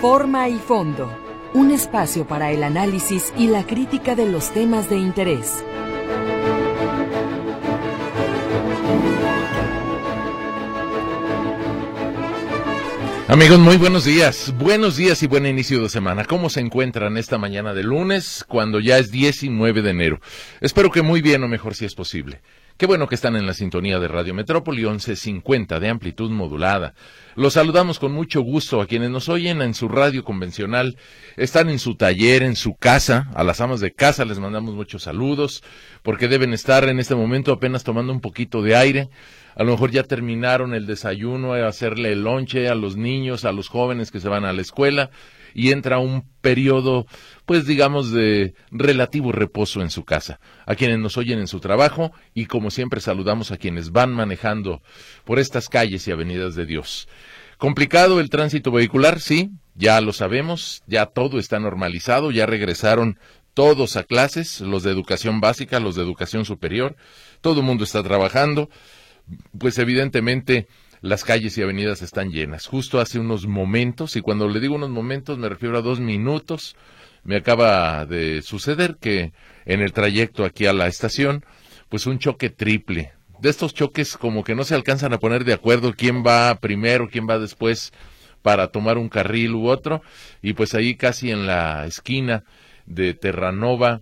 Forma y fondo, un espacio para el análisis y la crítica de los temas de interés. Amigos, muy buenos días y buen inicio de semana. ¿Cómo se encuentran esta mañana de lunes, cuando ya es 19 de enero? Espero que muy bien, o mejor si es posible. Qué bueno que están en la sintonía de Radio Metrópoli 1150 de amplitud modulada. Los saludamos con mucho gusto a quienes nos oyen en su radio convencional, están en su taller, en su casa. A las amas de casa les mandamos muchos saludos, porque deben estar en este momento apenas tomando un poquito de aire. A lo mejor ya terminaron el desayuno, hacerle el lonche a los niños, a los jóvenes que se van a la escuela, y entra un periodo, pues digamos, de relativo reposo en su casa. A quienes nos oyen en su trabajo, y como siempre saludamos a quienes van manejando por estas calles y avenidas de Dios. Complicado el tránsito vehicular, sí, ya lo sabemos, ya todo está normalizado, ya regresaron todos a clases, los de educación básica, los de educación superior, todo el mundo está trabajando. Pues evidentemente las calles y avenidas están llenas. Justo hace unos momentos, y cuando le digo unos momentos me refiero a 2 minutos, me acaba de suceder que en el trayecto aquí a la estación, pues un choque triple. De estos choques como que no se alcanzan a poner de acuerdo quién va primero, quién va después para tomar un carril u otro, y pues ahí casi en la esquina de Terranova,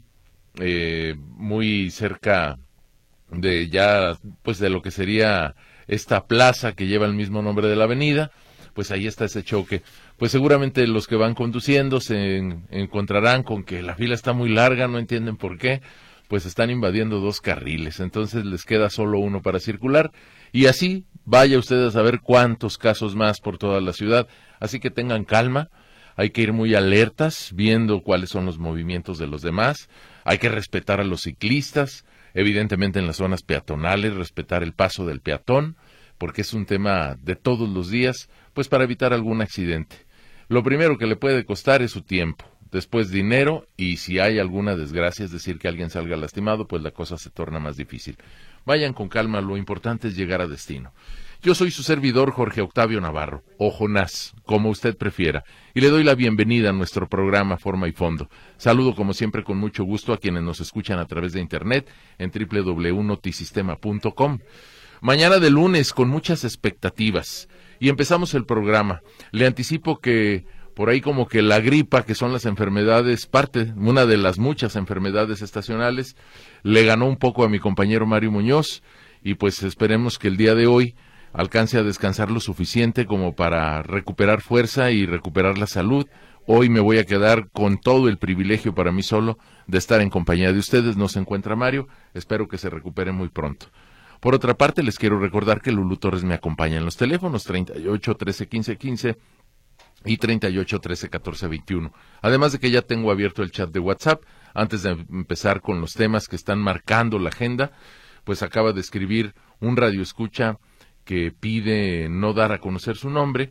muy cerca de ya, pues de lo que sería esta plaza que lleva el mismo nombre de la avenida, pues ahí está ese choque. Pues seguramente los que van conduciendo se encontrarán con que la fila está muy larga, no entienden por qué, pues están invadiendo 2 carriles, entonces les queda solo uno para circular, y así vaya usted a saber cuántos casos más por toda la ciudad, así que tengan calma, hay que ir muy alertas, viendo cuáles son los movimientos de los demás, hay que respetar a los ciclistas, evidentemente en las zonas peatonales, respetar el paso del peatón, porque es un tema de todos los días, pues para evitar algún accidente. Lo primero que le puede costar es su tiempo, después dinero, y si hay alguna desgracia, es decir, que alguien salga lastimado, pues la cosa se torna más difícil. Vayan con calma, lo importante es llegar a destino. Yo soy su servidor Jorge Octavio Navarro, o Jonás, como usted prefiera, y le doy la bienvenida a nuestro programa Forma y Fondo. Saludo como siempre con mucho gusto a quienes nos escuchan a través de internet en www.notisistema.com. Mañana de lunes con muchas expectativas, y empezamos el programa. Le anticipo que por ahí como que la gripa, que son las enfermedades, una de las muchas enfermedades estacionales, le ganó un poco a mi compañero Mario Muñoz, y pues esperemos que el día de hoy alcance a descansar lo suficiente como para recuperar fuerza y recuperar la salud. Hoy me voy a quedar con todo el privilegio para mí solo de estar en compañía de ustedes. No se encuentra Mario, espero que se recupere muy pronto. Por otra parte, les quiero recordar que Lulú Torres me acompaña en los teléfonos 38 13 15 15 y 38 13 14 21. Además de que ya tengo abierto el chat de WhatsApp. Antes de empezar con los temas que están marcando la agenda, pues acaba de escribir un radioescucha que pide no dar a conocer su nombre,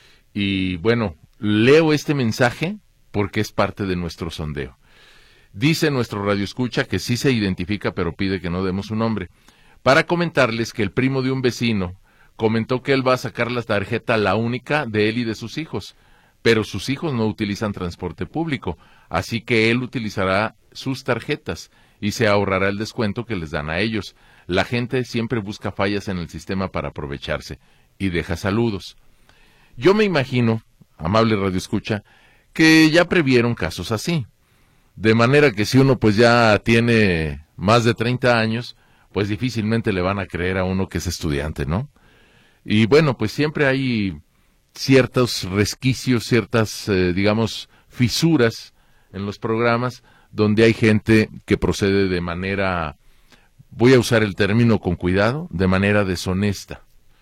y bueno, leo este mensaje porque es parte de nuestro sondeo. Dice nuestro radioescucha que sí se identifica, pero pide que no demos su nombre, para comentarles que el primo de un vecino comentó que él va a sacar la tarjeta la única de él y de sus hijos, pero sus hijos no utilizan transporte público, así que él utilizará sus tarjetas y se ahorrará el descuento que les dan a ellos. La gente siempre busca fallas en el sistema para aprovecharse, y deja saludos. Yo me imagino, amable radioescucha, que ya previeron casos así, de manera que si uno pues ya tiene más de 30 años, pues difícilmente le van a creer a uno que es estudiante, ¿no? Y bueno, pues siempre hay ciertos resquicios, ciertas, digamos, fisuras en los programas, donde hay gente que procede de manera, voy a usar el término con cuidado, de manera deshonesta.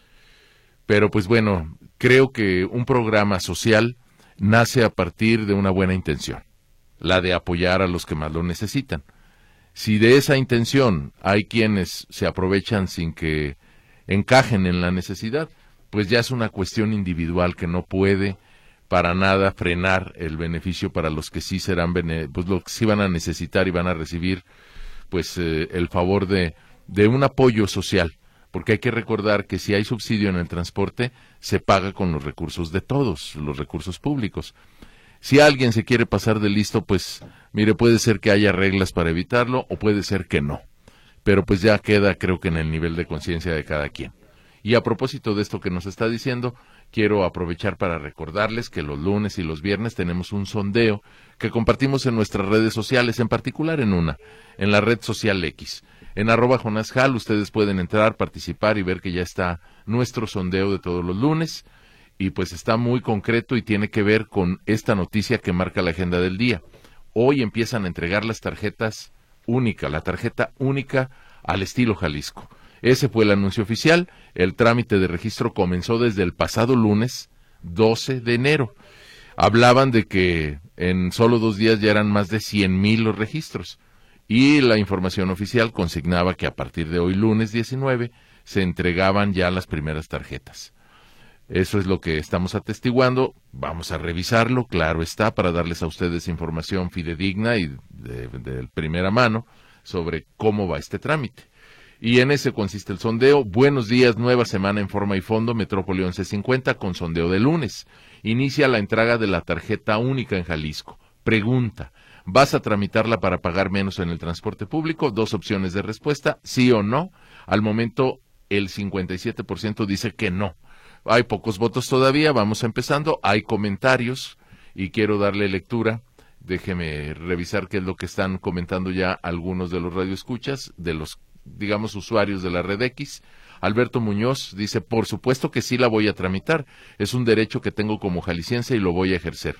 Pero pues bueno, creo que un programa social nace a partir de una buena intención, la de apoyar a los que más lo necesitan. Si de esa intención hay quienes se aprovechan sin que encajen en la necesidad, pues ya es una cuestión individual que no puede para nada frenar el beneficio para los que sí serán, pues los que sí van a necesitar y van a recibir pues el favor de un apoyo social porque hay que recordar que si hay subsidio en el transporte, se paga con los recursos de todos, los recursos públicos. Si alguien se quiere pasar de listo, pues, mire, puede ser que haya reglas para evitarlo o puede ser que no. Pero pues ya queda, creo que en el nivel de conciencia de cada quien. Y a propósito de esto que nos está diciendo, quiero aprovechar para recordarles que los lunes y los viernes tenemos un sondeo que compartimos en nuestras redes sociales, en particular en la red social X. En @JonasJal ustedes pueden entrar, participar y ver que ya está nuestro sondeo de todos los lunes. Y pues está muy concreto y tiene que ver con esta noticia que marca la agenda del día. Hoy empiezan a entregar las tarjetas únicas, la tarjeta única al estilo Jalisco. Ese fue el anuncio oficial. El trámite de registro comenzó desde el pasado lunes 12 de enero. Hablaban de que en solo 2 días ya eran más de 100,000 los registros. Y la información oficial consignaba que a partir de hoy, lunes 19, se entregaban ya las primeras tarjetas. Eso es lo que estamos atestiguando. Vamos a revisarlo, claro está, para darles a ustedes información fidedigna y de primera mano sobre cómo va este trámite. Y en ese consiste el sondeo. Buenos días, nueva semana en Forma y Fondo, Metrópoli 1150, con sondeo de lunes. Inicia la entrega de la tarjeta única en Jalisco. Pregunta, ¿vas a tramitarla para pagar menos en el transporte público? 2 opciones de respuesta, sí o no. Al momento, el 57% dice que no. Hay pocos votos todavía, vamos empezando, hay comentarios y quiero darle lectura. Déjeme revisar qué es lo que están comentando ya algunos de los radioescuchas, de los, digamos, usuarios de la red X. Alberto Muñoz dice, por supuesto que sí la voy a tramitar, es un derecho que tengo como jalisciense y lo voy a ejercer.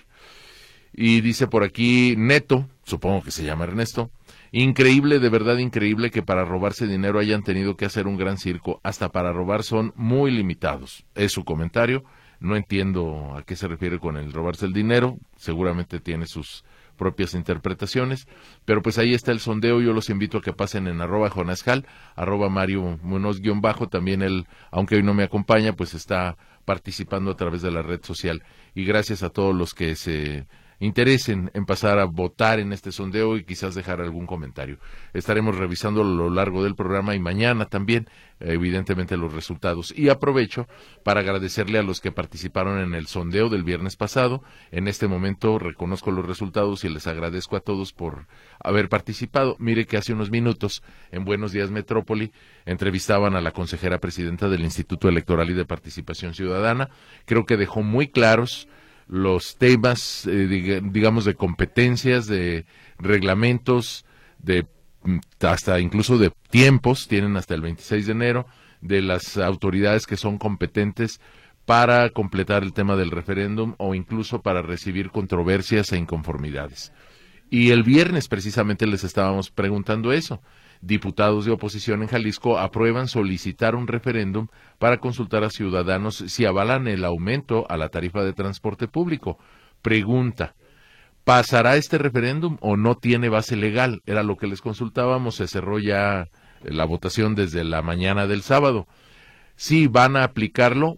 Y dice por aquí Neto, supongo que se llama Ernesto, increíble, de verdad increíble que para robarse dinero hayan tenido que hacer un gran circo, hasta para robar son muy limitados. Es su comentario, no entiendo a qué se refiere con el robarse el dinero, seguramente tiene sus propias interpretaciones, pero pues ahí está el sondeo. Yo los invito a que pasen en @JonasJal, @Mario Munoz _, también él, aunque hoy no me acompaña, pues está participando a través de la red social, y gracias a todos los que se interesen en pasar a votar en este sondeo y quizás dejar algún comentario. Estaremos revisando a lo largo del programa y mañana también, evidentemente, los resultados. Y aprovecho para agradecerle a los que participaron en el sondeo del viernes pasado. En este momento reconozco los resultados y les agradezco a todos por haber participado. Mire que hace unos minutos, en Buenos Días Metrópoli, entrevistaban a la consejera presidenta del Instituto Electoral y de Participación Ciudadana. Creo que dejó muy claros los temas, digamos, de competencias, de reglamentos, de hasta incluso de tiempos, tienen hasta el 26 de enero, de las autoridades que son competentes para completar el tema del referéndum o incluso para recibir controversias e inconformidades. Y el viernes precisamente les estábamos preguntando eso. Diputados de oposición en Jalisco aprueban solicitar un referéndum para consultar a ciudadanos si avalan el aumento a la tarifa de transporte público. Pregunta, ¿pasará este referéndum o no tiene base legal? Era lo que les consultábamos, se cerró ya la votación desde la mañana del sábado. Sí, van a aplicarlo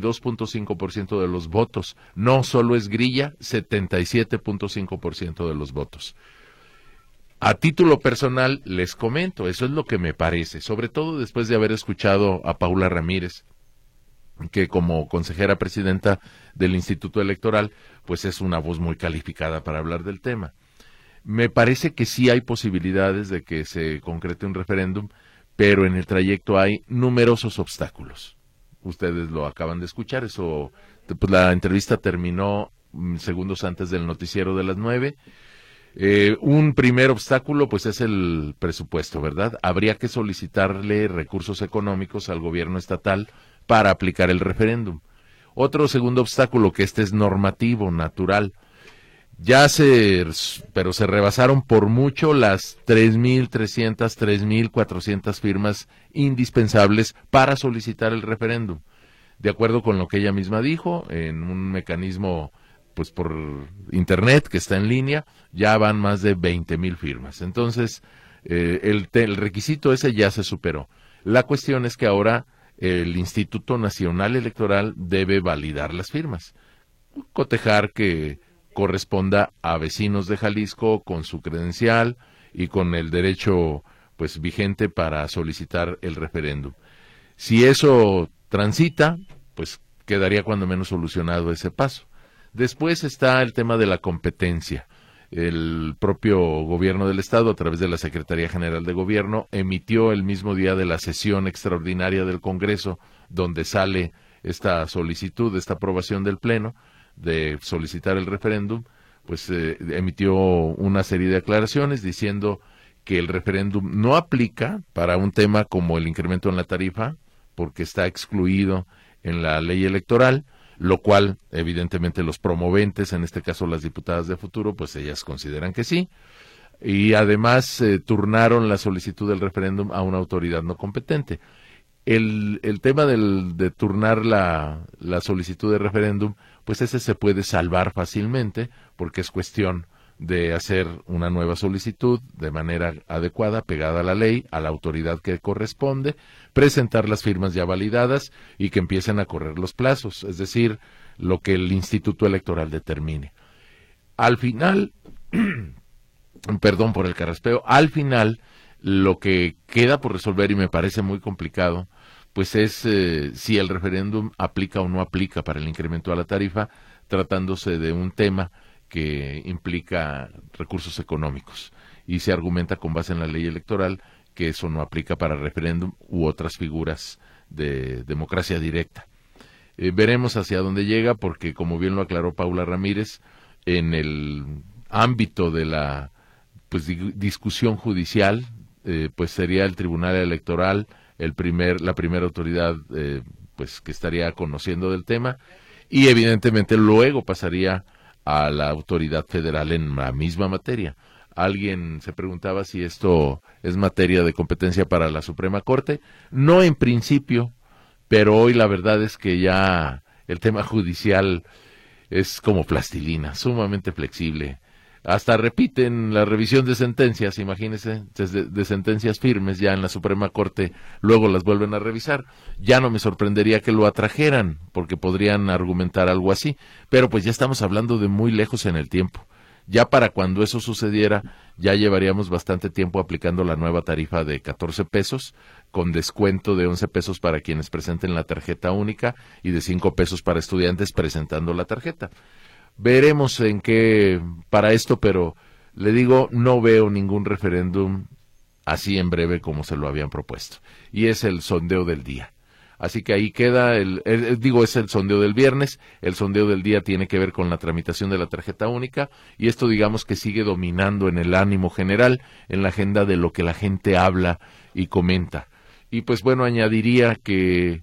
22.5% de los votos. No solo es grilla, 77.5% de los votos. A título personal, les comento, eso es lo que me parece, sobre todo después de haber escuchado a Paula Ramírez, que como consejera presidenta del Instituto Electoral, pues es una voz muy calificada para hablar del tema. Me parece que sí hay posibilidades de que se concrete un referéndum, pero en el trayecto hay numerosos obstáculos. Ustedes lo acaban de escuchar, eso, pues la entrevista terminó segundos antes del noticiero de las 9. Un primer obstáculo pues es el presupuesto, ¿verdad? Habría que solicitarle recursos económicos al gobierno estatal para aplicar el referéndum. Otro segundo obstáculo, que este es normativo, natural. Pero se rebasaron por mucho las 3.300, 3.400 firmas indispensables para solicitar el referéndum. De acuerdo con lo que ella misma dijo, en un mecanismo pues por internet que está en línea, ya van más de 20,000 firmas. Entonces, el requisito ese ya se superó. La cuestión es que ahora el Instituto Nacional Electoral debe validar las firmas, cotejar que corresponda a vecinos de Jalisco con su credencial y con el derecho pues vigente para solicitar el referéndum. Si eso transita, pues quedaría cuando menos solucionado ese paso. Después está el tema de la competencia. El propio gobierno del Estado, a través de la Secretaría General de Gobierno, emitió el mismo día de la sesión extraordinaria del Congreso, donde sale esta solicitud, esta aprobación del Pleno, de solicitar el referéndum, pues emitió una serie de aclaraciones diciendo que el referéndum no aplica para un tema como el incremento en la tarifa, porque está excluido en la ley electoral, lo cual evidentemente los promoventes, en este caso las diputadas de Futuro, pues ellas consideran que sí, y además turnaron la solicitud del referéndum a una autoridad no competente. El tema de turnar la solicitud de referéndum, pues ese se puede salvar fácilmente, porque es cuestión de hacer una nueva solicitud de manera adecuada, pegada a la ley, a la autoridad que corresponde, presentar las firmas ya validadas y que empiecen a correr los plazos, es decir, lo que el Instituto Electoral determine. Al final, perdón por el carraspeo, al final lo que queda por resolver, y me parece muy complicado, pues es si el referéndum aplica o no aplica para el incremento a la tarifa, tratándose de un tema que implica recursos económicos, y se argumenta con base en la ley electoral que eso no aplica para referéndum u otras figuras de democracia directa. Veremos hacia dónde llega, porque como bien lo aclaró Paula Ramírez, en el ámbito de la discusión judicial, pues sería el Tribunal Electoral la primera autoridad que estaría conociendo del tema, y evidentemente luego pasaría a la autoridad federal en la misma materia. Alguien se preguntaba si esto es materia de competencia para la Suprema Corte. No en principio, pero hoy la verdad es que ya el tema judicial es como plastilina, sumamente flexible. Hasta repiten la revisión de sentencias, imagínense, de sentencias firmes ya en la Suprema Corte, luego las vuelven a revisar. Ya no me sorprendería que lo atrajeran, porque podrían argumentar algo así, pero pues ya estamos hablando de muy lejos en el tiempo. Ya para cuando eso sucediera, ya llevaríamos bastante tiempo aplicando la nueva tarifa de 14 pesos, con descuento de 11 pesos para quienes presenten la tarjeta única y de 5 pesos para estudiantes presentando la tarjeta. Veremos en qué para esto, pero le digo, no veo ningún referéndum así en breve como se lo habían propuesto. Y es el sondeo del día. Así que ahí queda, es el sondeo del viernes. El sondeo del día tiene que ver con la tramitación de la tarjeta única, y esto digamos que sigue dominando en el ánimo general, en la agenda de lo que la gente habla y comenta. Y pues bueno, añadiría que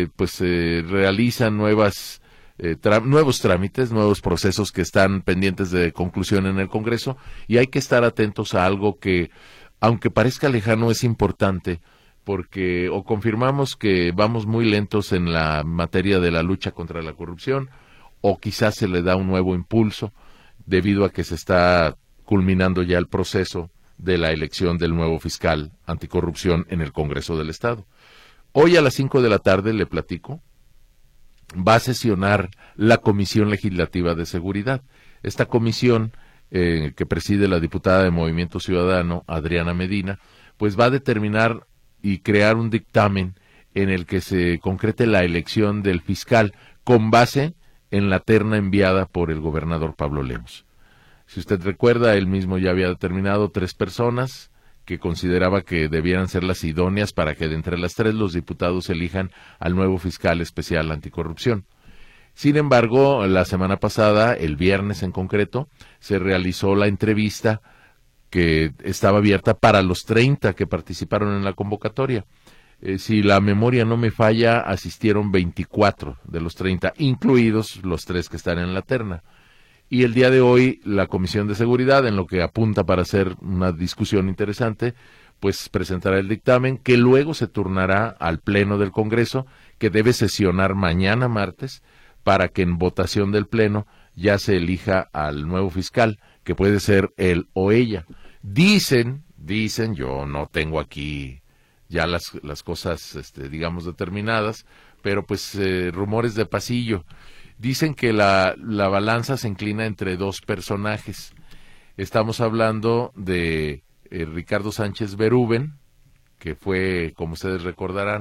realizan nuevos trámites, nuevos procesos que están pendientes de conclusión en el Congreso, y hay que estar atentos a algo que, aunque parezca lejano, es importante, porque o confirmamos que vamos muy lentos en la materia de la lucha contra la corrupción, o quizás se le da un nuevo impulso debido a que se está culminando ya el proceso de la elección del nuevo fiscal anticorrupción en el Congreso del Estado. Hoy a las 5 de la tarde, le platico, va a sesionar la Comisión Legislativa de Seguridad. Esta comisión, que preside la diputada de Movimiento Ciudadano, Adriana Medina, pues va a determinar y crear un dictamen en el que se concrete la elección del fiscal con base en la terna enviada por el gobernador Pablo Lemos. Si usted recuerda, él mismo ya había determinado 3 personas que consideraba que debieran ser las idóneas para que de entre las 3 los diputados elijan al nuevo fiscal especial anticorrupción. Sin embargo, la semana pasada, el viernes en concreto, se realizó la entrevista que estaba abierta para los 30 que participaron en la convocatoria. Si la memoria no me falla, asistieron 24 de los 30, incluidos los 3 que están en la terna. Y el día de hoy, la Comisión de Seguridad, en lo que apunta para hacer una discusión interesante, pues presentará el dictamen, que luego se turnará al Pleno del Congreso, que debe sesionar mañana martes, para que en votación del Pleno ya se elija al nuevo fiscal, que puede ser él o ella. Dicen, yo no tengo aquí ya las cosas, digamos, determinadas, pero pues rumores de pasillo. Dicen que la balanza se inclina entre 2 personajes. Estamos hablando de Ricardo Sánchez Berúben, que fue, como ustedes recordarán,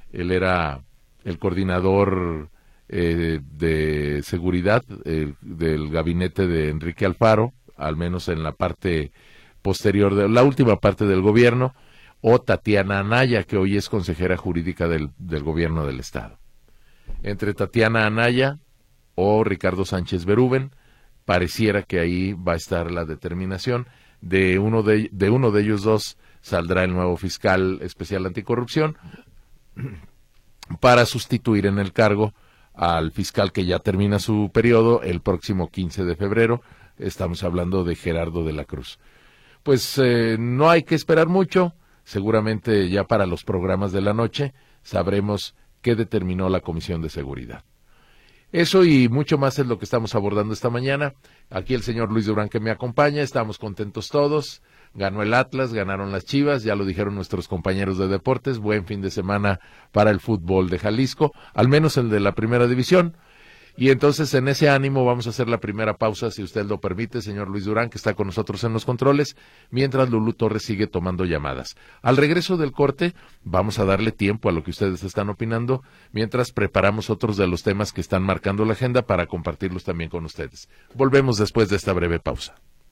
Él era el coordinador de seguridad del gabinete de Enrique Alfaro, al menos en la parte posterior, de la última parte del gobierno, o Tatiana Anaya, que hoy es consejera jurídica del gobierno del Estado. Entre Tatiana Anaya o Ricardo Sánchez Berúben, pareciera que ahí va a estar la determinación. De uno de ellos dos saldrá el nuevo fiscal especial anticorrupción para sustituir en el cargo al fiscal que ya termina su periodo el próximo 15 de febrero. Estamos hablando de Gerardo de la Cruz. Pues no hay que esperar mucho. Seguramente ya para los programas de la noche sabremos qué determinó la Comisión de Seguridad. Eso y mucho más es lo que estamos abordando esta mañana. Aquí el señor Luis Durán que me acompaña, estamos contentos todos. Ganó el Atlas, ganaron las Chivas, ya lo dijeron nuestros compañeros de deportes. Buen fin de semana para el fútbol de Jalisco, al menos el de la primera división. Y entonces en ese ánimo vamos a hacer la primera pausa, si usted lo permite, señor Luis Durán, que está con nosotros en los controles, mientras Lulú Torres sigue tomando llamadas. Al regreso del corte vamos a darle tiempo a lo que ustedes están opinando, mientras preparamos otros de los temas que están marcando la agenda para compartirlos también con ustedes. Volvemos después de esta breve pausa.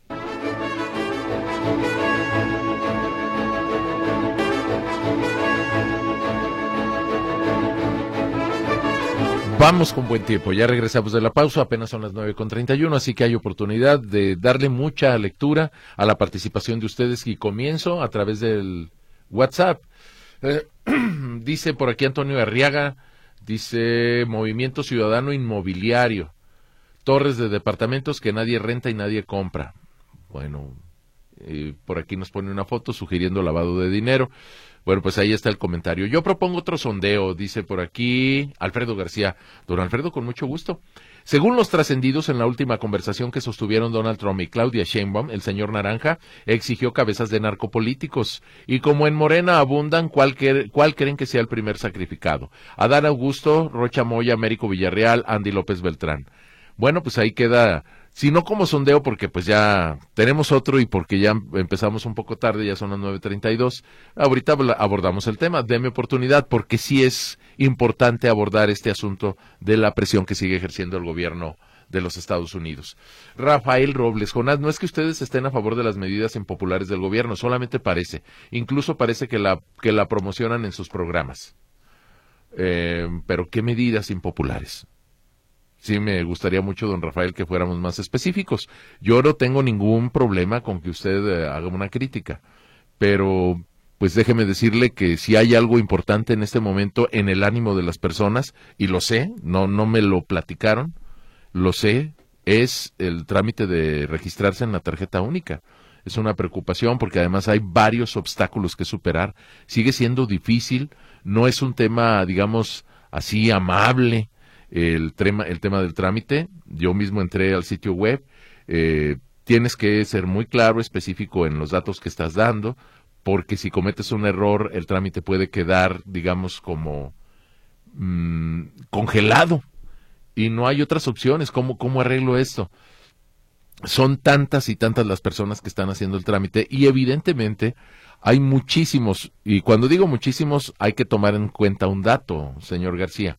Vamos con buen tiempo, ya regresamos de la pausa, apenas son las 9:31, así que hay oportunidad de darle mucha lectura a la participación de ustedes y comienzo a través del WhatsApp. Dice por aquí Antonio Arriaga, dice Movimiento Ciudadano Inmobiliario, torres de departamentos que nadie renta y nadie compra. Bueno, por aquí nos pone una foto sugiriendo lavado de dinero. Bueno, pues ahí está el comentario. Yo propongo otro sondeo, dice por aquí Alfredo García. Don Alfredo, con mucho gusto. Según los trascendidos en la última conversación que sostuvieron Donald Trump y Claudia Sheinbaum, el señor Naranja exigió cabezas de narcopolíticos. Y como en Morena abundan, ¿cuál creen que sea el primer sacrificado? Adán Augusto, Rocha Moya, Américo Villarreal, Andy López Beltrán. Bueno, pues ahí queda, si no como sondeo, porque pues ya tenemos otro y porque ya empezamos un poco tarde, ya son las 9:32, ahorita abordamos el tema, deme oportunidad, porque sí es importante abordar este asunto de la presión que sigue ejerciendo el gobierno de los Estados Unidos. Rafael Robles, Jonás, no es que ustedes estén a favor de las medidas impopulares del gobierno, solamente parece, incluso parece que la promocionan en sus programas. Pero ¿qué medidas impopulares? Sí, me gustaría mucho, don Rafael, que fuéramos más específicos. Yo no tengo ningún problema con que usted haga una crítica, pero pues déjeme decirle que si hay algo importante en este momento en el ánimo de las personas, y lo sé, no me lo platicaron, lo sé, es el trámite de registrarse en la tarjeta única. Es una preocupación porque además hay varios obstáculos que superar. Sigue siendo difícil, no es un tema, digamos, así amable. El tema del trámite, yo mismo entré al sitio web, tienes que ser muy claro, específico en los datos que estás dando, porque si cometes un error, el trámite puede quedar, digamos, como congelado, y no hay otras opciones. ¿Cómo arreglo esto? Son tantas y tantas las personas que están haciendo el trámite, y evidentemente hay muchísimos, y cuando digo muchísimos, hay que tomar en cuenta un dato, señor García.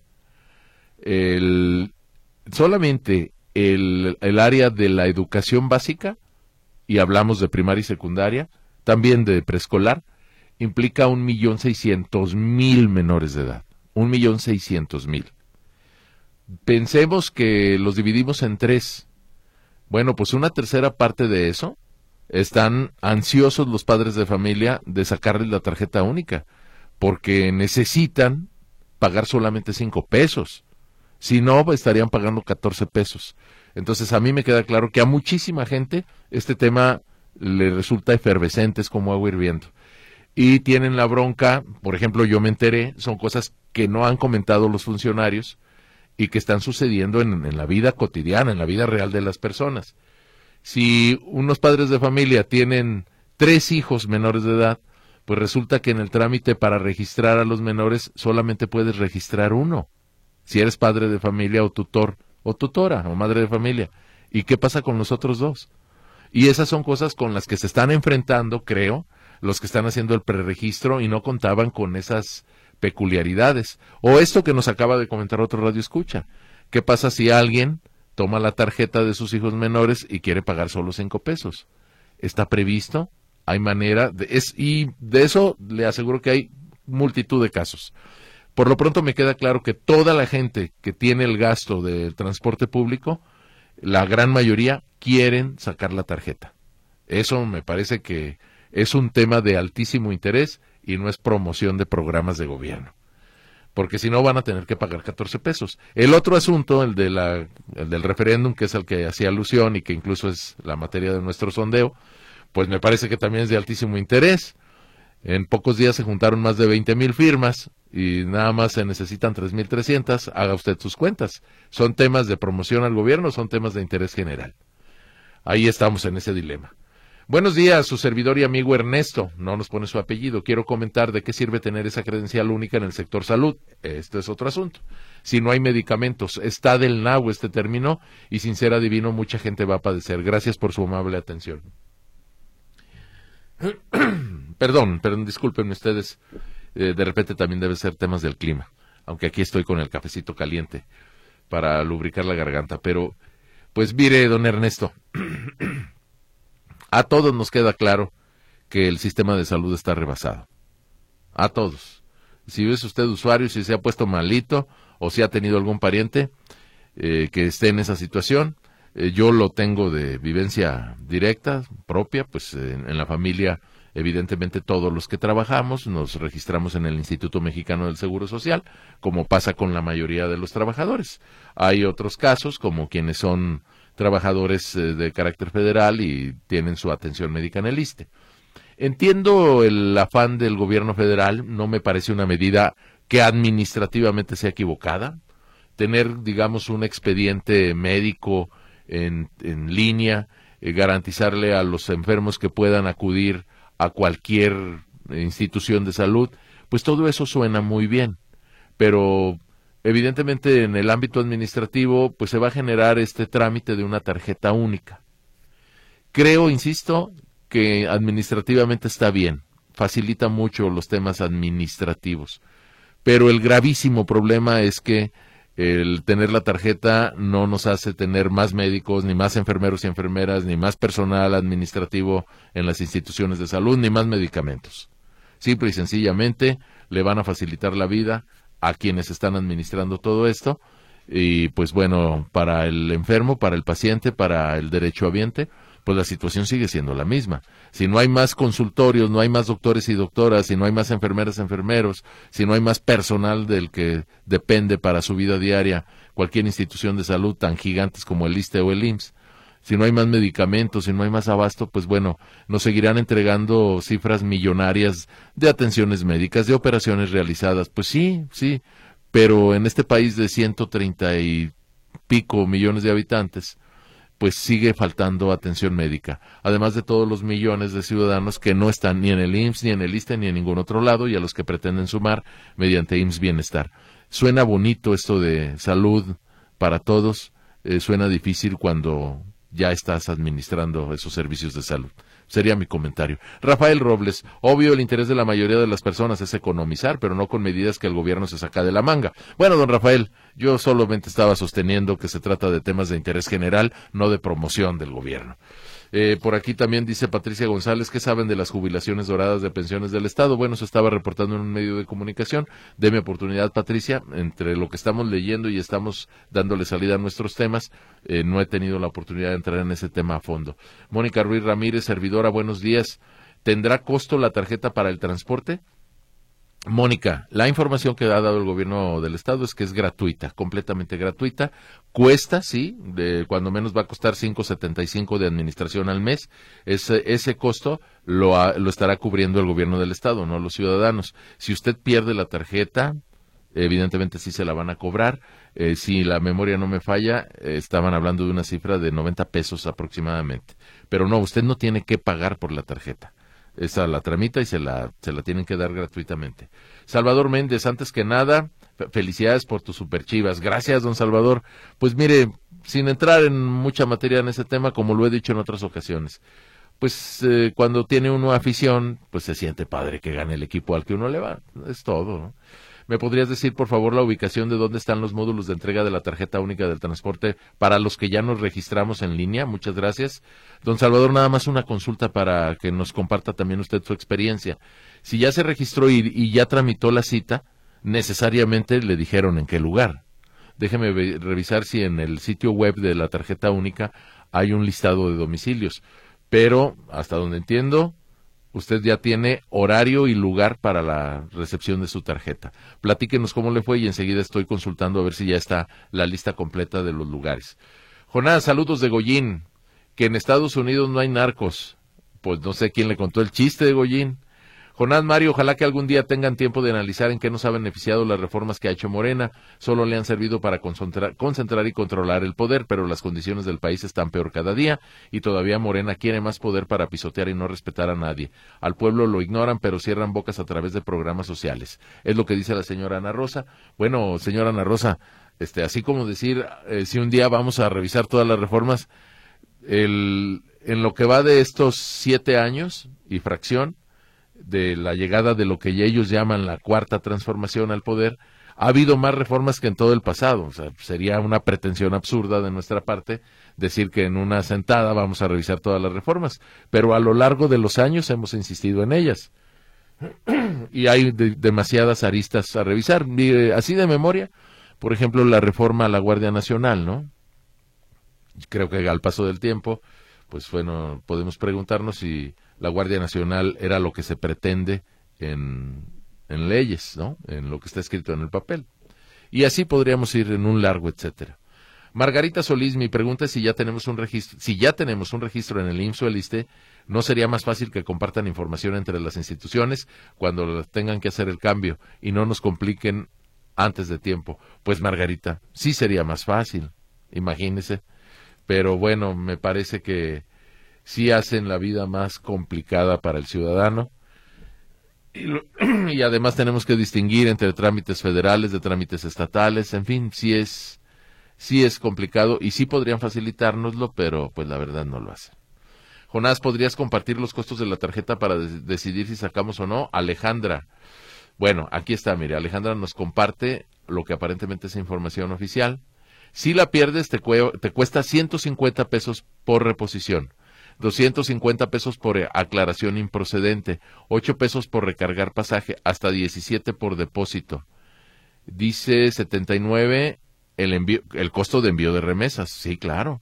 Solamente el área de la educación básica, y hablamos de primaria y secundaria, también de preescolar, implica 1.600.000 menores de edad. 1.600.000. Pensemos que los dividimos en 3. Bueno, pues una tercera parte de eso están ansiosos los padres de familia de sacarles la tarjeta única, porque necesitan pagar solamente 5 pesos. Si no, estarían pagando 14 pesos. Entonces, a mí me queda claro que a muchísima gente este tema le resulta efervescente, es como agua hirviendo. Y tienen la bronca, por ejemplo, yo me enteré, son cosas que no han comentado los funcionarios y que están sucediendo en la vida cotidiana, en la vida real de las personas. Si unos padres de familia tienen 3 hijos menores de edad, pues resulta que en el trámite para registrar a los menores solamente puedes registrar uno. Si eres padre de familia o tutor, o tutora, o madre de familia. ¿Y qué pasa con los otros 2? Y esas son cosas con las que se están enfrentando, creo, los que están haciendo el preregistro y no contaban con esas peculiaridades. O esto que nos acaba de comentar otro radio escucha. ¿Qué pasa si alguien toma la tarjeta de sus hijos menores y quiere pagar solo 5 pesos? ¿Está previsto? Hay manera, y de eso le aseguro que hay multitud de casos. Por lo pronto me queda claro que toda la gente que tiene el gasto del transporte público, la gran mayoría quieren sacar la tarjeta. Eso me parece que es un tema de altísimo interés y no es promoción de programas de gobierno. Porque si no van a tener que pagar 14 pesos. El otro asunto, el del referéndum, que es al que hacía alusión y que incluso es la materia de nuestro sondeo, pues me parece que también es de altísimo interés. En pocos días se juntaron más de 20,000 firmas y nada más se necesitan 3,300. Haga usted sus cuentas. ¿Son temas de promoción al gobierno o son temas de interés general? Ahí estamos en ese dilema. Buenos días, su servidor y amigo Ernesto. No nos pone su apellido. Quiero comentar de qué sirve tener esa credencial única en el sector salud. Este es otro asunto. Si no hay medicamentos, está del nabo este término y sin ser adivino mucha gente va a padecer. Gracias por su amable atención. Perdón, discúlpenme ustedes, de repente también debe ser temas del clima, aunque aquí estoy con el cafecito caliente para lubricar la garganta, pero pues mire, don Ernesto, a todos nos queda claro que el sistema de salud está rebasado, a todos. Si es usted usuario, si se ha puesto malito o si ha tenido algún pariente que esté en esa situación, yo lo tengo de vivencia directa, propia, pues en la familia, evidentemente todos los que trabajamos nos registramos en el Instituto Mexicano del Seguro Social, como pasa con la mayoría de los trabajadores. Hay otros casos, como quienes son trabajadores de carácter federal y tienen su atención médica en el ISSSTE. Entiendo el afán del gobierno federal, no me parece una medida que administrativamente sea equivocada. Tener, digamos, un expediente médico en línea, garantizarle a los enfermos que puedan acudir a cualquier institución de salud, pues todo eso suena muy bien, pero evidentemente en el ámbito administrativo pues se va a generar este trámite de una tarjeta única. Creo, insisto, que administrativamente está bien, facilita mucho los temas administrativos, pero el gravísimo problema es que el tener la tarjeta no nos hace tener más médicos, ni más enfermeros y enfermeras, ni más personal administrativo en las instituciones de salud, ni más medicamentos. Simple y sencillamente le van a facilitar la vida a quienes están administrando todo esto y pues bueno, para el enfermo, para el paciente, para el derechohabiente, pues la situación sigue siendo la misma. Si no hay más consultorios, no hay más doctores y doctoras, si no hay más enfermeras, enfermeros, si no hay más personal del que depende para su vida diaria cualquier institución de salud tan gigantes como el ISSSTE o el IMSS, si no hay más medicamentos, si no hay más abasto, pues bueno, nos seguirán entregando cifras millonarias de atenciones médicas, de operaciones realizadas. Pues sí, pero en este país de 130 y pico millones de habitantes, pues sigue faltando atención médica, además de todos los millones de ciudadanos que no están ni en el IMSS, ni en el ISSSTE, ni en ningún otro lado, y a los que pretenden sumar mediante IMSS Bienestar. Suena bonito esto de salud para todos, suena difícil cuando ya estás administrando esos servicios de salud. Sería mi comentario. Rafael Robles, obvio el interés de la mayoría de las personas es economizar, pero no con medidas que el gobierno se saca de la manga. Bueno, don Rafael, yo solamente estaba sosteniendo que se trata de temas de interés general, no de promoción del gobierno. Por aquí también dice Patricia González, ¿qué saben de las jubilaciones doradas de pensiones del Estado? Bueno, se estaba reportando en un medio de comunicación. Deme oportunidad, Patricia, entre lo que estamos leyendo y estamos dándole salida a nuestros temas, no he tenido la oportunidad de entrar en ese tema a fondo. Mónica Ruiz Ramírez, servidora, buenos días. ¿Tendrá costo la tarjeta para el transporte? Mónica, la información que ha dado el gobierno del estado es que es gratuita, completamente gratuita. Cuesta, sí, cuando menos va a costar 5.75 de administración al mes. Ese costo lo estará cubriendo el gobierno del estado, no los ciudadanos. Si usted pierde la tarjeta, evidentemente sí se la van a cobrar. Si la memoria no me falla, estaban hablando de una cifra de 90 pesos aproximadamente. Pero no, usted no tiene que pagar por la tarjeta. Esa la tramita y se la tienen que dar gratuitamente. Salvador Méndez, antes que nada, felicidades por tus superchivas. Gracias, don Salvador. Pues mire, sin entrar en mucha materia en ese tema, como lo he dicho en otras ocasiones, pues cuando tiene uno afición, pues se siente padre que gane el equipo al que uno le va. Es todo, ¿no? ¿Me podrías decir, por favor, la ubicación de dónde están los módulos de entrega de la tarjeta única del transporte para los que ya nos registramos en línea? Muchas gracias. Don Salvador, nada más una consulta para que nos comparta también usted su experiencia. Si ya se registró y ya tramitó la cita, necesariamente le dijeron en qué lugar. Déjeme revisar si en el sitio web de la tarjeta única hay un listado de domicilios. Pero, hasta donde entiendo, usted ya tiene horario y lugar para la recepción de su tarjeta. Platíquenos cómo le fue y enseguida estoy consultando a ver si ya está la lista completa de los lugares. Jonás, saludos de Goyín, que en Estados Unidos no hay narcos. Pues no sé quién le contó el chiste de Goyín. Jonás, Mario, ojalá que algún día tengan tiempo de analizar en qué nos ha beneficiado las reformas que ha hecho Morena. Solo le han servido para concentrar y controlar el poder, pero las condiciones del país están peor cada día y todavía Morena quiere más poder para pisotear y no respetar a nadie. Al pueblo lo ignoran, pero cierran bocas a través de programas sociales. Es lo que dice la señora Ana Rosa. Bueno, señora Ana Rosa, así como decir, si un día vamos a revisar todas las reformas, en lo que va de estos 7 años y fracción, de la llegada de lo que ellos llaman la cuarta transformación al poder, ha habido más reformas que en todo el pasado. O sea, sería una pretensión absurda de nuestra parte decir que en una sentada vamos a revisar todas las reformas, pero a lo largo de los años hemos insistido en ellas. Y hay demasiadas aristas a revisar. Así de memoria, por ejemplo, la reforma a la Guardia Nacional, ¿no? Creo que al paso del tiempo, pues bueno, podemos preguntarnos si la Guardia Nacional era lo que se pretende en leyes, ¿no? En lo que está escrito en el papel. Y así podríamos ir en un largo etcétera. Margarita Solís, mi pregunta es si ya tenemos un registro en el IMSS o el ISSSTE, ¿no sería más fácil que compartan información entre las instituciones cuando tengan que hacer el cambio y no nos compliquen antes de tiempo? Pues Margarita, sí sería más fácil, imagínese. Pero bueno, me parece que sí hacen la vida más complicada para el ciudadano y además tenemos que distinguir entre trámites federales de trámites estatales, en fin, sí es complicado y sí podrían facilitárnoslo, pero pues la verdad no lo hacen. Jonás, ¿podrías compartir los costos de la tarjeta para decidir si sacamos o no? Alejandra, bueno, aquí está, mire, Alejandra nos comparte lo que aparentemente es información oficial. Si la pierdes te cuesta 150 pesos por reposición. 250 pesos por aclaración improcedente, 8 pesos por recargar pasaje, hasta 17 por depósito. Dice 79 el costo de envío de remesas, sí, claro.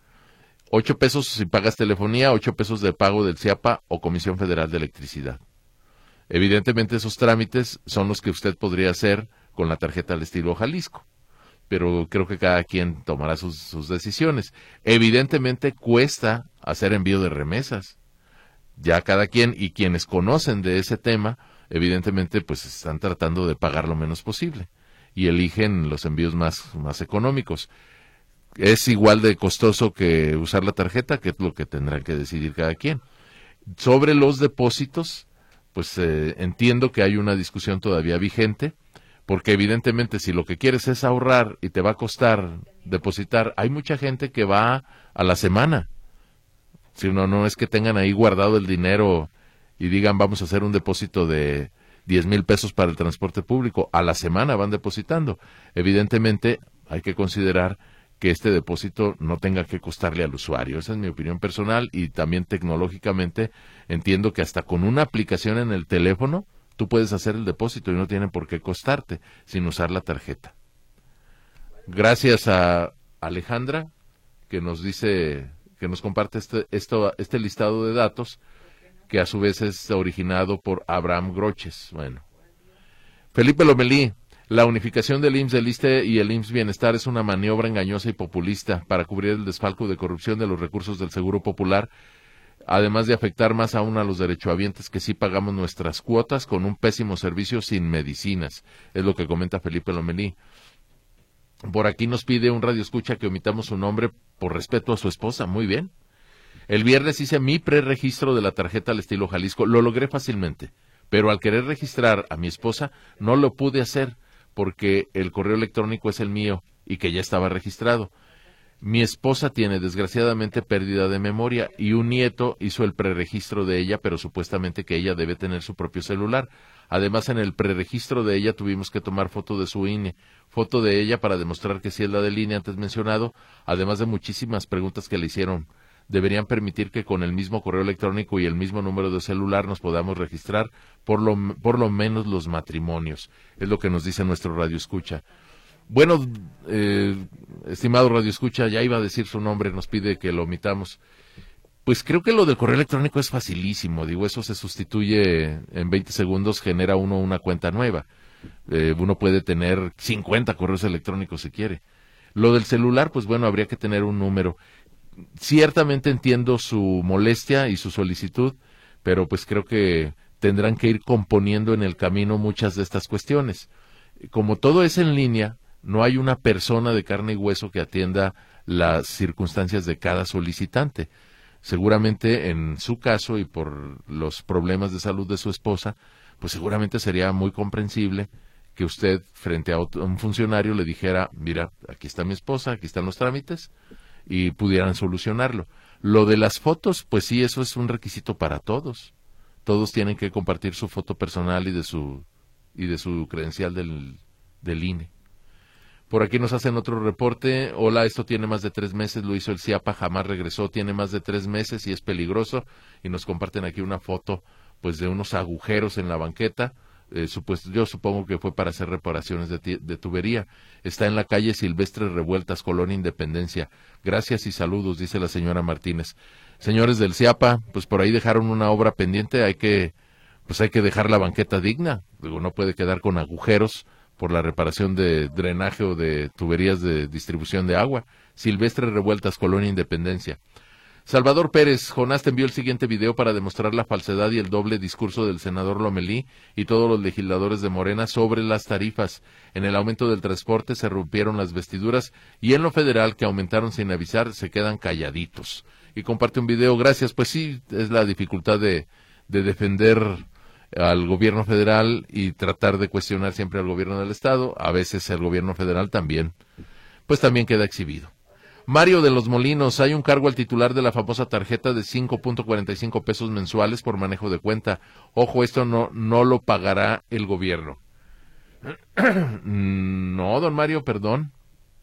8 pesos si pagas telefonía, 8 pesos de pago del CIAPA o Comisión Federal de Electricidad. Evidentemente esos trámites son los que usted podría hacer con la tarjeta al estilo Jalisco, pero creo que cada quien tomará sus decisiones. Evidentemente cuesta hacer envío de remesas. Ya cada quien y quienes conocen de ese tema, evidentemente pues están tratando de pagar lo menos posible y eligen los envíos más económicos. Es igual de costoso que usar la tarjeta, que es lo que tendrá que decidir cada quien. Sobre los depósitos, pues entiendo que hay una discusión todavía vigente, porque evidentemente si lo que quieres es ahorrar y te va a costar depositar, hay mucha gente que va a la semana. Si no es que tengan ahí guardado el dinero y digan vamos a hacer un depósito de 10,000 pesos para el transporte público, a la semana van depositando. Evidentemente hay que considerar que este depósito no tenga que costarle al usuario. Esa es mi opinión personal y también tecnológicamente entiendo que hasta con una aplicación en el teléfono tú puedes hacer el depósito y no tiene por qué costarte sin usar la tarjeta. Gracias a Alejandra que nos dice, que nos comparte este listado de datos que a su vez es originado por Abraham Groches. Bueno, Felipe Lomelí, la unificación del IMSS, del ISSSTE y el IMSS Bienestar es una maniobra engañosa y populista para cubrir el desfalco de corrupción de los recursos del Seguro Popular, además de afectar más aún a los derechohabientes que sí pagamos nuestras cuotas con un pésimo servicio sin medicinas. Es lo que comenta Felipe Lomelí. Por aquí nos pide un radioescucha que omitamos su nombre por respeto a su esposa. Muy bien. El viernes hice mi preregistro de la tarjeta al estilo Jalisco. Lo logré fácilmente, pero al querer registrar a mi esposa no lo pude hacer porque el correo electrónico es el mío y que ya estaba registrado. Mi esposa tiene desgraciadamente pérdida de memoria y un nieto hizo el preregistro de ella, pero supuestamente que ella debe tener su propio celular. Además, en el preregistro de ella tuvimos que tomar foto de su INE, foto de ella para demostrar que sí es la del INE antes mencionado, además de muchísimas preguntas que le hicieron. Deberían permitir que con el mismo correo electrónico y el mismo número de celular nos podamos registrar por lo menos los matrimonios. Es lo que nos dice nuestro radioescucha. Bueno, estimado radioescucha, ya iba a decir su nombre, nos pide que lo omitamos. Pues creo que lo del correo electrónico es facilísimo, digo, eso se sustituye en 20 segundos, genera uno una cuenta nueva. Uno puede tener 50 correos electrónicos si quiere. Lo del celular, pues bueno, habría que tener un número. Ciertamente entiendo su molestia y su solicitud, pero pues creo que tendrán que ir componiendo en el camino muchas de estas cuestiones. Como todo es en línea, no hay una persona de carne y hueso que atienda las circunstancias de cada solicitante. Seguramente en su caso y por los problemas de salud de su esposa, pues seguramente sería muy comprensible que usted frente a un funcionario le dijera, mira, aquí está mi esposa, aquí están los trámites, y pudieran solucionarlo. Lo de las fotos, pues sí, eso es un requisito para todos. Todos tienen que compartir su foto personal y de su credencial del INE. Por aquí nos hacen otro reporte. Hola, esto tiene más de 3 meses, lo hizo el CIAPA, jamás regresó, tiene más de 3 meses y es peligroso. Y nos comparten aquí una foto pues de unos agujeros en la banqueta. Yo supongo que fue para hacer reparaciones de tubería. Está en la calle Silvestre Revueltas, Colonia Independencia. Gracias y saludos, dice la señora Martínez. Señores del CIAPA, pues por ahí dejaron una obra pendiente, hay que dejar la banqueta digna. Digo, no puede quedar con agujeros por la reparación de drenaje o de tuberías de distribución de agua. Silvestre Revueltas, Colonia Independencia. Salvador Pérez, Jonás te envió el siguiente video para demostrar la falsedad y el doble discurso del senador Lomelí y todos los legisladores de Morena sobre las tarifas. En el aumento del transporte se rompieron las vestiduras y en lo federal, que aumentaron sin avisar, se quedan calladitos. Y comparte un video, gracias. Pues sí, es la dificultad de defender al gobierno federal y tratar de cuestionar siempre al gobierno del estado. A veces el gobierno federal también queda exhibido. Mario de los Molinos, hay un cargo al titular de la famosa tarjeta de 5.45 pesos mensuales por manejo de cuenta. Ojo, esto no lo pagará el gobierno. No, don Mario, perdón.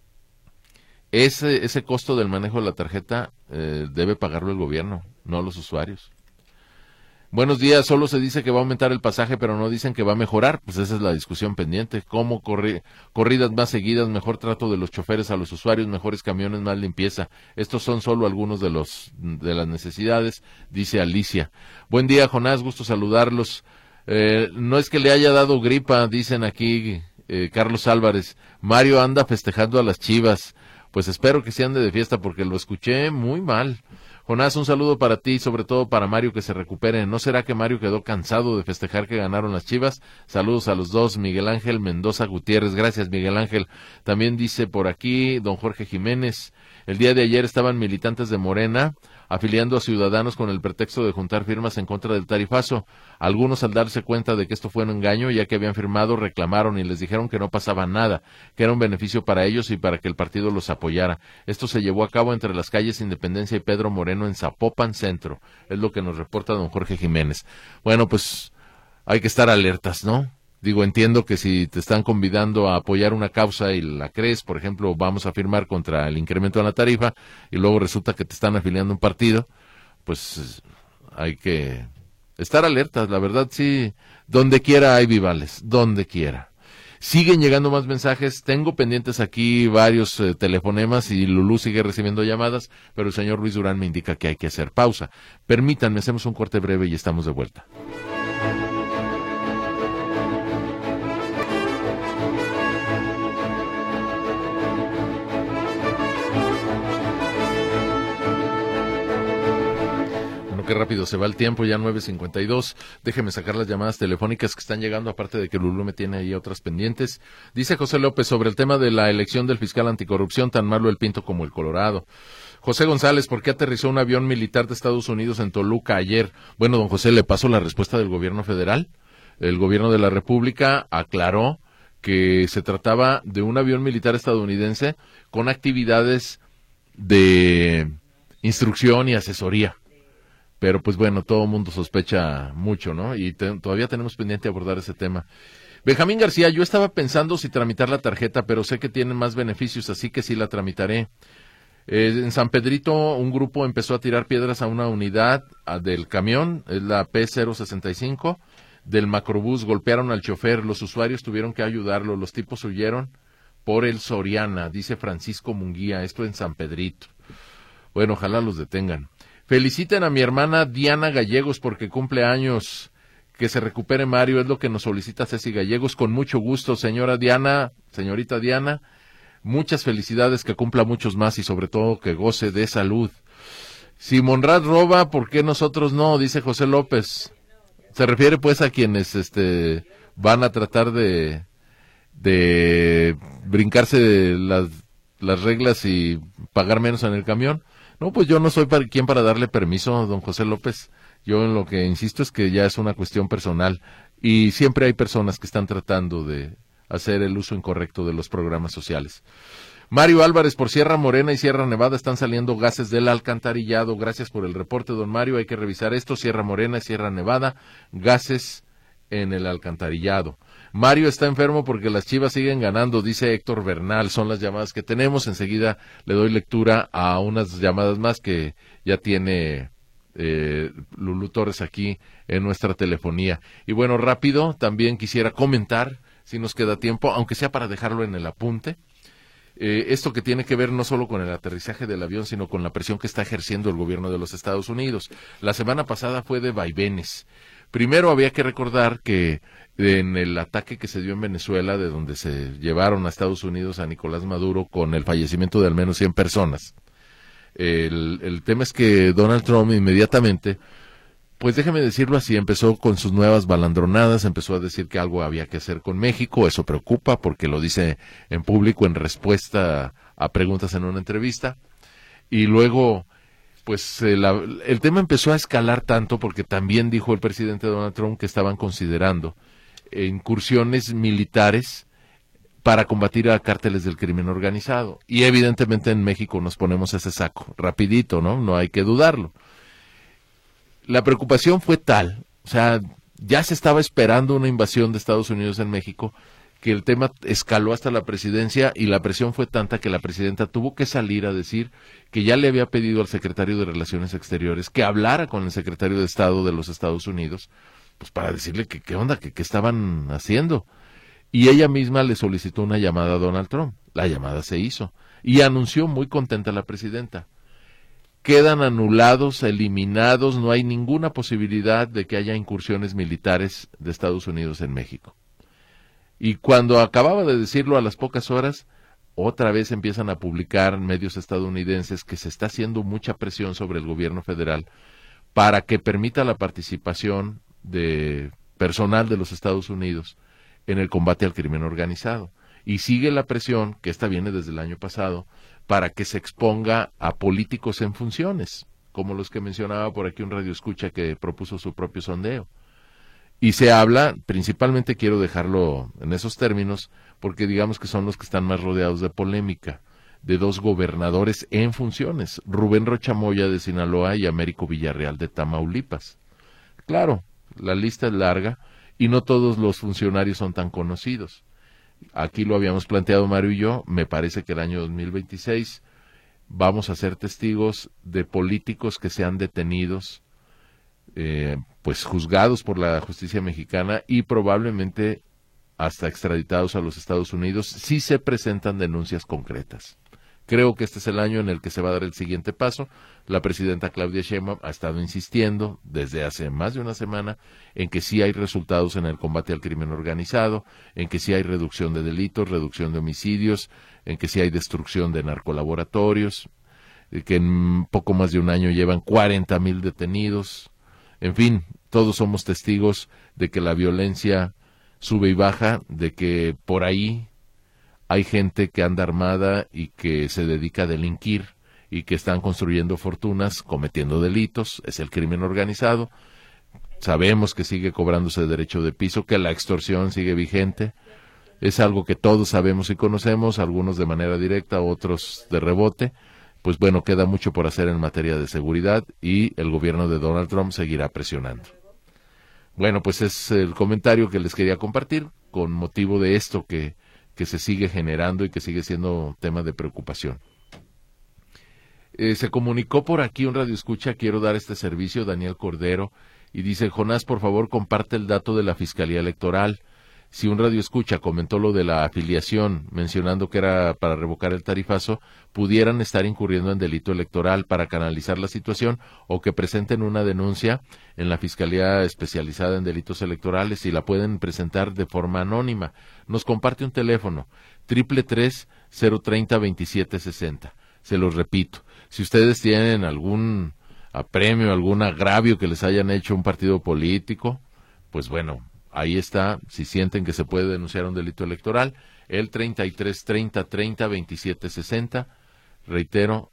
Ese costo del manejo de la tarjeta debe pagarlo el gobierno, no los usuarios. Buenos días, solo se dice que va a aumentar el pasaje, pero no dicen que va a mejorar. Pues esa es la discusión pendiente. ¿Cómo corridas más seguidas, mejor trato de los choferes a los usuarios, mejores camiones, más limpieza? Estos son solo algunos de las necesidades, dice Alicia. Buen día, Jonás, gusto saludarlos. No es que le haya dado gripa, dicen aquí Carlos Álvarez. Mario anda festejando a las Chivas. Pues espero que se ande de fiesta porque lo escuché muy mal. Jonás, un saludo para ti y sobre todo para Mario, que se recupere. ¿No será que Mario quedó cansado de festejar que ganaron las Chivas? Saludos a los dos. Miguel Ángel Mendoza Gutiérrez. Gracias, Miguel Ángel. También dice por aquí don Jorge Jiménez. El día de ayer estaban militantes de Morena afiliando a ciudadanos con el pretexto de juntar firmas en contra del tarifazo. Algunos, al darse cuenta de que esto fue un engaño, ya que habían firmado, reclamaron y les dijeron que no pasaba nada, que era un beneficio para ellos y para que el partido los apoyara. Esto se llevó a cabo entre las calles Independencia y Pedro Moreno en Zapopan Centro. Es lo que nos reporta don Jorge Jiménez. Bueno, pues hay que estar alertas, ¿no? Digo, entiendo que si te están convidando a apoyar una causa y la crees, por ejemplo, vamos a firmar contra el incremento de la tarifa, y luego resulta que te están afiliando a un partido, pues hay que estar alertas, la verdad sí, donde quiera hay vivales, donde quiera. Siguen llegando más mensajes, tengo pendientes aquí varios telefonemas y Lulú sigue recibiendo llamadas, pero el señor Luis Durán me indica que hay que hacer pausa. Permítanme, hacemos un corte breve y estamos de vuelta. Qué rápido se va el tiempo, ya 9:52. Déjeme sacar las llamadas telefónicas que están llegando, aparte de que Lulú me tiene ahí otras pendientes. Dice José López sobre el tema de la elección del fiscal anticorrupción, tan malo el Pinto como el Colorado. José González, ¿por qué aterrizó un avión militar de Estados Unidos en Toluca ayer? Bueno, don José, le paso la respuesta del gobierno federal. El gobierno de la República aclaró que se trataba de un avión militar estadounidense con actividades de instrucción y asesoría. Pero pues bueno, todo el mundo sospecha mucho, ¿no? Y todavía tenemos pendiente abordar ese tema. Benjamín García, yo estaba pensando si tramitar la tarjeta, pero sé que tiene más beneficios, así que sí la tramitaré. En San Pedrito, un grupo empezó a tirar piedras a una unidad del camión, es la P065, del macrobús, golpearon al chofer, los usuarios tuvieron que ayudarlo, los tipos huyeron por el Soriana, dice Francisco Munguía, esto en San Pedrito. Bueno, ojalá los detengan. Feliciten a mi hermana Diana Gallegos porque cumple años. Que se recupere Mario, es lo que nos solicita Ceci Gallegos, con mucho gusto, señorita Diana, muchas felicidades, que cumpla muchos más y sobre todo que goce de salud. Si Monrad roba, ¿por qué nosotros no? Dice José López. Se refiere pues a quienes van a tratar de brincarse las reglas y pagar menos en el camión. No, pues yo no soy quien para darle permiso, don José López. Yo en lo que insisto es que ya es una cuestión personal y siempre hay personas que están tratando de hacer el uso incorrecto de los programas sociales. Mario Álvarez, por Sierra Morena y Sierra Nevada están saliendo gases del alcantarillado. Gracias por el reporte, don Mario. Hay que revisar esto. Sierra Morena y Sierra Nevada, gases en el alcantarillado. Mario está enfermo porque las Chivas siguen ganando, dice Héctor Bernal. Son las llamadas que tenemos. Enseguida le doy lectura a unas llamadas más que ya tiene Lulú Torres aquí en nuestra telefonía. Y bueno, rápido, también quisiera comentar, si nos queda tiempo, aunque sea para dejarlo en el apunte, esto que tiene que ver no solo con el aterrizaje del avión, sino con la presión que está ejerciendo el gobierno de los Estados Unidos. La semana pasada fue de vaivenes. Primero había que recordar que en el ataque que se dio en Venezuela, de donde se llevaron a Estados Unidos a Nicolás Maduro con el fallecimiento de al menos 100 personas, el tema es que Donald Trump inmediatamente, pues déjeme decirlo así, empezó con sus nuevas balandronadas, empezó a decir que algo había que hacer con México. Eso preocupa porque lo dice en público en respuesta a preguntas en una entrevista. Y luego, pues el tema empezó a escalar tanto porque también dijo el presidente Donald Trump que estaban considerando incursiones militares para combatir a cárteles del crimen organizado. Y evidentemente en México nos ponemos ese saco, rapidito, ¿no? No hay que dudarlo. La preocupación fue tal, o sea, ya se estaba esperando una invasión de Estados Unidos en México, que el tema escaló hasta la presidencia y la presión fue tanta que la presidenta tuvo que salir a decir que ya le había pedido al secretario de Relaciones Exteriores que hablara con el secretario de Estado de los Estados Unidos, pues para decirle que qué onda, que qué estaban haciendo. Y ella misma le solicitó una llamada a Donald Trump. La llamada se hizo y anunció muy contenta la presidenta: quedan anulados, eliminados, no hay ninguna posibilidad de que haya incursiones militares de Estados Unidos en México. Y cuando acababa de decirlo, a las pocas horas, otra vez empiezan a publicar medios estadounidenses que se está haciendo mucha presión sobre el gobierno federal para que permita la participación de personal de los Estados Unidos en el combate al crimen organizado. Y sigue la presión, que esta viene desde el año pasado, para que se exponga a políticos en funciones, como los que mencionaba por aquí un radioescucha que propuso su propio sondeo. Y se habla, principalmente quiero dejarlo en esos términos, porque digamos que son los que están más rodeados de polémica, de dos gobernadores en funciones, Rubén Rocha Moya de Sinaloa y Américo Villarreal de Tamaulipas. Claro, la lista es larga y no todos los funcionarios son tan conocidos. Aquí lo habíamos planteado Mario y yo. Me parece que el año 2026 vamos a ser testigos de políticos que sean detenidos, pues juzgados por la justicia mexicana y probablemente hasta extraditados a los Estados Unidos si se presentan denuncias concretas. Creo que este es el año en el que se va a dar el siguiente paso. La presidenta Claudia Sheinbaum ha estado insistiendo desde hace más de una semana en que sí hay resultados en el combate al crimen organizado, en que sí hay reducción de delitos, reducción de homicidios, en que sí hay destrucción de narcolaboratorios, que en poco más de un año llevan 40,000 detenidos. En fin, todos somos testigos de que la violencia sube y baja, de que por ahí hay gente que anda armada y que se dedica a delinquir y que están construyendo fortunas cometiendo delitos. Es el crimen organizado. Sabemos que sigue cobrándose derecho de piso, que la extorsión sigue vigente. Es algo que todos sabemos y conocemos, algunos de manera directa, otros de rebote. pues bueno, queda mucho por hacer en materia de seguridad y el gobierno de Donald Trump seguirá presionando. Bueno, pues es el comentario que les quería compartir con motivo de esto que se sigue generando y que sigue siendo tema de preocupación. Se comunicó por aquí un radioescucha, quiero dar este servicio, Daniel Cordero, y dice: Jonás, por favor, comparte el dato de la Fiscalía Electoral. Si un radioescucha comentó lo de la afiliación, mencionando que era para revocar el tarifazo, pudieran estar incurriendo en delito electoral para canalizar la situación, o que presenten una denuncia en la Fiscalía Especializada en Delitos Electorales y la pueden presentar de forma anónima. Nos comparte un teléfono, 333-030-2760. Se los repito, si ustedes tienen algún apremio, algún agravio que les hayan hecho un partido político, pues bueno, ahí está, si sienten que se puede denunciar un delito electoral, el 33-30-30-2760, reitero,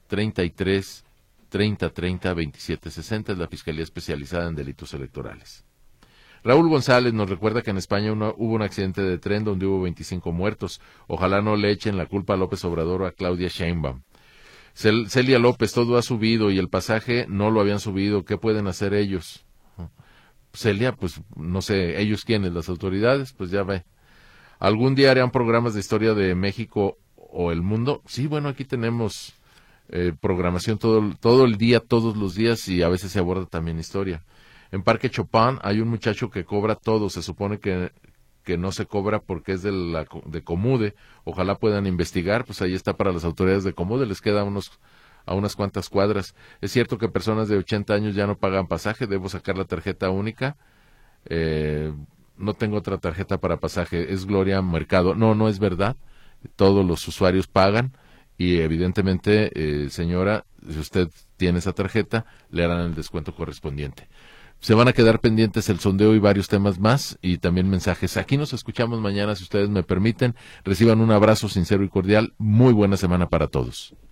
33-30-30-2760 es la Fiscalía Especializada en Delitos Electorales. Raúl González nos recuerda que en España hubo un accidente de tren donde hubo 25 muertos. Ojalá no le echen la culpa a López Obrador o a Claudia Sheinbaum. Celia López, todo ha subido y el pasaje no lo habían subido. ¿Qué pueden hacer ellos? Celia, pues no sé, ¿ellos quiénes? ¿Las autoridades? Pues ya ve. ¿Algún día harán programas de historia de México o el mundo? Sí, bueno, aquí tenemos programación todo el día, todos los días, y a veces se aborda también historia. En Parque Chopin hay un muchacho que cobra todo, se supone que no se cobra porque es de Comude. Ojalá puedan investigar, pues ahí está para las autoridades de Comude, les queda a unas cuantas cuadras. Es cierto que personas de 80 años ya no pagan pasaje, debo sacar la tarjeta única. No tengo otra tarjeta para pasaje, es Gloria Mercado. No es verdad, todos los usuarios pagan y evidentemente, señora, si usted tiene esa tarjeta, le harán el descuento correspondiente. Se van a quedar pendientes el sondeo y varios temas más, y también mensajes. Aquí nos escuchamos mañana, si ustedes me permiten. Reciban un abrazo sincero y cordial. Muy buena semana para todos.